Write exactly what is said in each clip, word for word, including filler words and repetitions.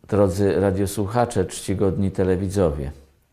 Drodzy radiosłuchacze, czcigodni telewidzowie,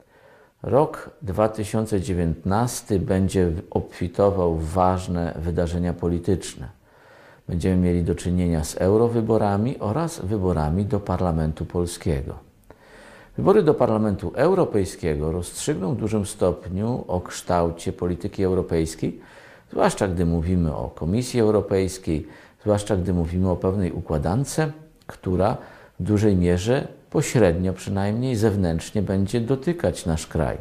rok dwa tysiące dziewiętnasty będzie obfitował w ważne wydarzenia polityczne. Będziemy mieli do czynienia z eurowyborami oraz wyborami do Parlamentu Polskiego. Wybory do Parlamentu Europejskiego rozstrzygną w dużym stopniu o kształcie polityki europejskiej, zwłaszcza gdy mówimy o Komisji Europejskiej, zwłaszcza gdy mówimy o pewnej układance, która w dużej mierze, pośrednio przynajmniej zewnętrznie, będzie dotykać nasz kraj.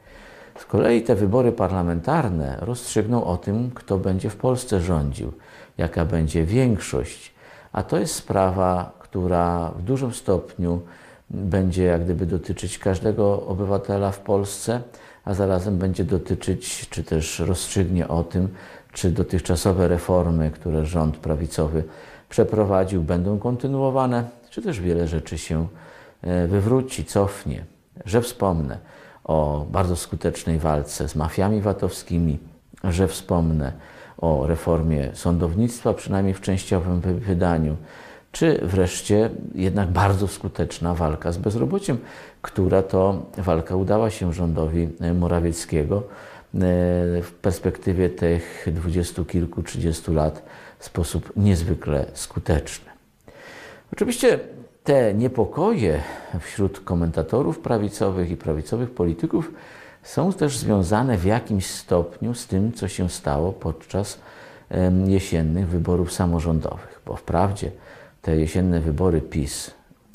Z kolei te wybory parlamentarne rozstrzygną o tym, kto będzie w Polsce rządził, jaka będzie większość, a to jest sprawa, która w dużym stopniu będzie jak gdyby dotyczyć każdego obywatela w Polsce, a zarazem będzie dotyczyć, czy też rozstrzygnie o tym, czy dotychczasowe reformy, które rząd prawicowy przeprowadził, będą kontynuowane, czy też wiele rzeczy się wywróci, cofnie. Że wspomnę o bardzo skutecznej walce z mafiami VAT-owskimi, że wspomnę o reformie sądownictwa, przynajmniej w częściowym wydaniu, czy wreszcie jednak bardzo skuteczna walka z bezrobociem, która to walka udała się rządowi Morawieckiego w perspektywie tych dwudziestu kilku, trzydziestu lat w sposób niezwykle skuteczny. Oczywiście te niepokoje wśród komentatorów prawicowych i prawicowych polityków są też związane w jakimś stopniu z tym, co się stało podczas jesiennych wyborów samorządowych, bo wprawdzie te jesienne wybory PiS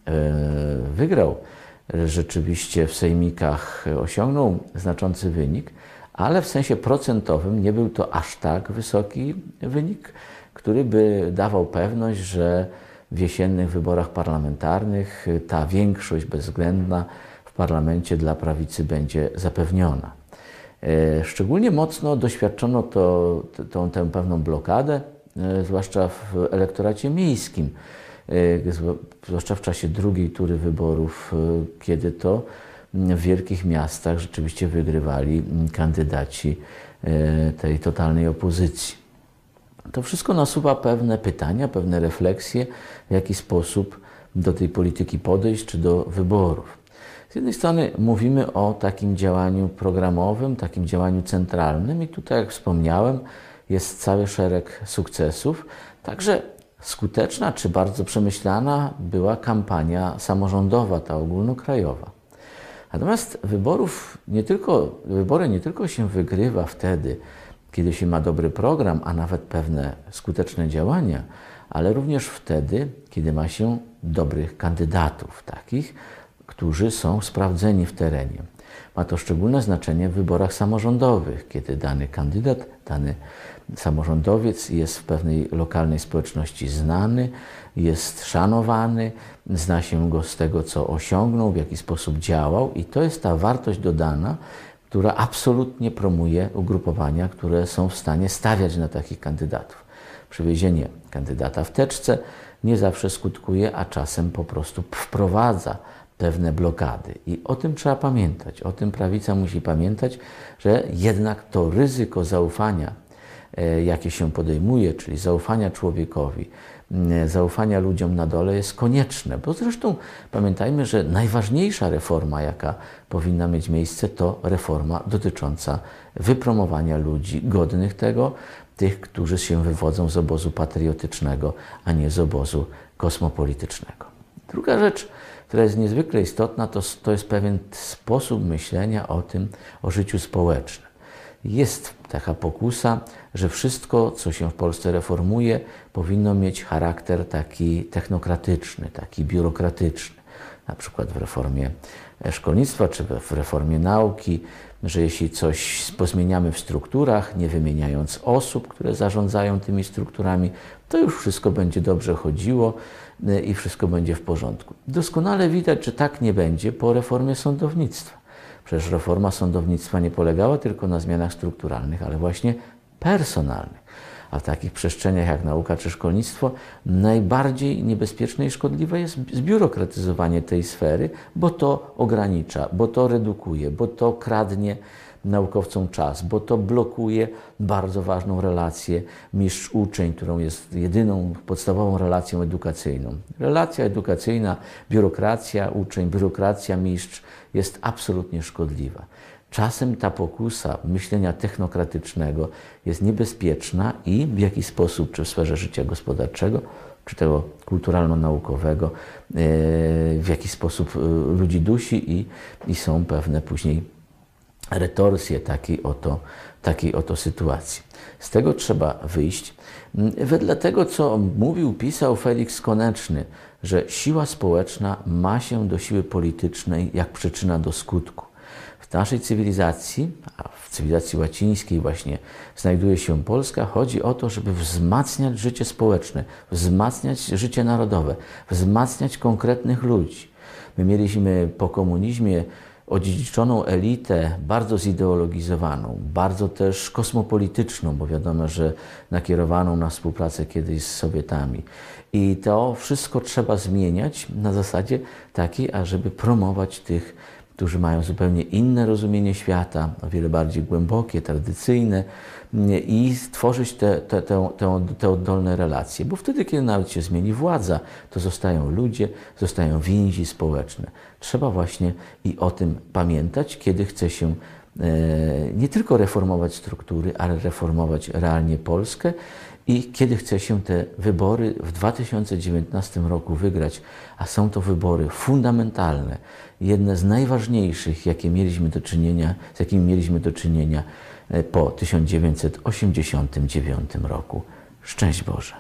wygrał, rzeczywiście w sejmikach osiągnął znaczący wynik, ale w sensie procentowym nie był to aż tak wysoki wynik, który by dawał pewność, że w jesiennych wyborach parlamentarnych ta większość bezwzględna w parlamencie dla prawicy będzie zapewniona. Szczególnie mocno doświadczono to, tą, tę pewną blokadę, zwłaszcza w elektoracie miejskim, zwłaszcza w czasie drugiej tury wyborów, kiedy to w wielkich miastach rzeczywiście wygrywali kandydaci tej totalnej opozycji. To wszystko nasuwa pewne pytania, pewne refleksje, w jaki sposób do tej polityki podejść, czy do wyborów. Z jednej strony mówimy o takim działaniu programowym, takim działaniu centralnym i tutaj, jak wspomniałem, jest cały szereg sukcesów. Także skuteczna czy bardzo przemyślana była kampania samorządowa, ta ogólnokrajowa. Natomiast wyborów nie tylko, wybory nie tylko się wygrywa wtedy, kiedy się ma dobry program, a nawet pewne skuteczne działania, ale również wtedy, kiedy ma się dobrych kandydatów, takich, którzy są sprawdzeni w terenie. Ma to szczególne znaczenie w wyborach samorządowych, kiedy dany kandydat, dany samorządowiec jest w pewnej lokalnej społeczności znany, jest szanowany, zna się go z tego, co osiągnął, w jaki sposób działał i to jest ta wartość dodana, która absolutnie promuje ugrupowania, które są w stanie stawiać na takich kandydatów. Przywiezienie kandydata w teczce nie zawsze skutkuje, a czasem po prostu wprowadza pewne blokady. I o tym trzeba pamiętać. O tym prawica musi pamiętać, że jednak to ryzyko zaufania, jakie się podejmuje, czyli zaufania człowiekowi, zaufania ludziom na dole jest konieczne. Bo zresztą pamiętajmy, że najważniejsza reforma, jaka powinna mieć miejsce, to reforma dotycząca wypromowania ludzi godnych tego, tych, którzy się wywodzą z obozu patriotycznego, a nie z obozu kosmopolitycznego. Druga rzecz, która jest niezwykle istotna, to, to jest pewien sposób myślenia o tym, o życiu społecznym. Jest taka pokusa, że wszystko, co się w Polsce reformuje, powinno mieć charakter taki technokratyczny, taki biurokratyczny. Na przykład w reformie szkolnictwa czy w reformie nauki, że jeśli coś pozmieniamy w strukturach, nie wymieniając osób, które zarządzają tymi strukturami, to już wszystko będzie dobrze chodziło i wszystko będzie w porządku. Doskonale widać, że tak nie będzie po reformie sądownictwa. Przecież reforma sądownictwa nie polegała tylko na zmianach strukturalnych, ale właśnie personalnych. A w takich przestrzeniach jak nauka czy szkolnictwo najbardziej niebezpieczne i szkodliwe jest zbiurokratyzowanie tej sfery, bo to ogranicza, bo to redukuje, bo to kradnie naukowcom czas, bo to blokuje bardzo ważną relację mistrz-uczeń, którą jest jedyną podstawową relacją edukacyjną. Relacja edukacyjna, biurokracja, uczeń, biurokracja, mistrz jest absolutnie szkodliwa. Czasem ta pokusa myślenia technokratycznego jest niebezpieczna i w jakiś sposób, czy w sferze życia gospodarczego, czy tego kulturalno-naukowego, w jakiś sposób ludzi dusi i, i są pewne później retorsje takiej oto, takiej oto sytuacji. Z tego trzeba wyjść. Wedle tego, co mówił, pisał Felix Koneczny, że siła społeczna ma się do siły politycznej jak przyczyna do skutku. W naszej cywilizacji, a w cywilizacji łacińskiej właśnie znajduje się Polska, chodzi o to, żeby wzmacniać życie społeczne, wzmacniać życie narodowe, wzmacniać konkretnych ludzi. My mieliśmy po komunizmie odziedziczoną elitę, bardzo zideologizowaną, bardzo też kosmopolityczną, bo wiadomo, że nakierowaną na współpracę kiedyś z Sowietami. I to wszystko trzeba zmieniać na zasadzie takiej, ażeby promować tych, którzy mają zupełnie inne rozumienie świata, o wiele bardziej głębokie, tradycyjne i stworzyć te, te, te, te, te oddolne relacje. Bo wtedy, kiedy nawet się zmieni władza, to zostają ludzie, zostają więzi społeczne. Trzeba właśnie i o tym pamiętać, kiedy chce się e, nie tylko reformować struktury, ale reformować realnie Polskę i kiedy chce się te wybory w dwa tysiące dziewiętnastym roku wygrać, a są to wybory fundamentalne, jedne z najważniejszych, jakie mieliśmy do czynienia, z jakimi mieliśmy do czynienia po tysiąc dziewięćset osiemdziesiątym dziewiątym roku. Szczęść Boże!